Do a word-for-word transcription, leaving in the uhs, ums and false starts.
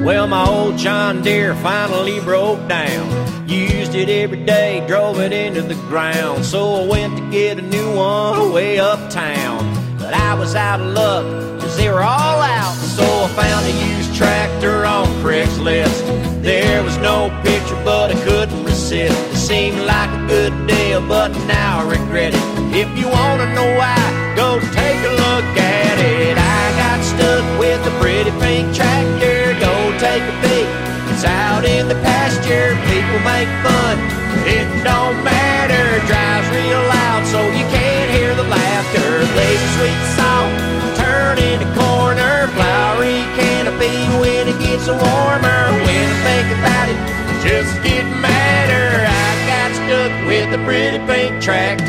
Well, my old John Deere finally broke down. Used it every day, drove it into the ground. So I went to get a new one way uptown. But I was out of luck, cause they were all out. So I found a used tractor on Craigslist. There was no picture, but I couldn't resist. It seemed like a good deal, but now I regret it. If you wanna know why, go take a look at it. I got stuck with a pretty pink tractor. Go take a peek, it's out in the pasture. People make fun, it don't matter. Drives real loud so you can't hear the laughter. Plays a sweet song, turning a corner. Flowery canopy when it gets warmer. When I think about it, just get madder. I got stuck with a pretty pink tractor.